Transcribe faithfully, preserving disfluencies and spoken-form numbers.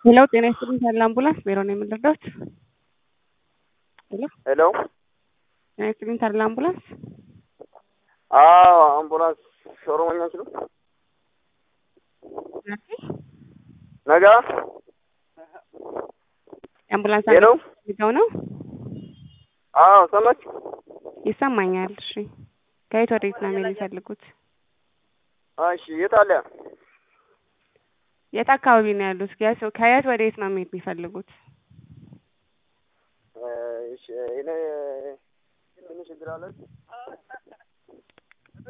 ሄሎ ጤና ይስጥልኝ ታዲያ አምቡላንስ ቢሮ ነው የምንረዳት? ሄሎ ሄሎ ጤና ይስጥልኝ ታዲያ አምቡላንስ? አዎ አምቡላንስ ሾሮኛ ነው። ነጋ አምቡላንስ ሄሎ አገልግሎት ነው? አዎ ሰማች ይሰማኛል። እሺ ከየት ወዴት ነው የሚፈልጉት? እሺ የት አለ? የት አካባቢ ነው ያሉት? ከየት ወዴት ነው መሄድ የሚፈልጉት? እሺ እኔ ምን ችግር አለ?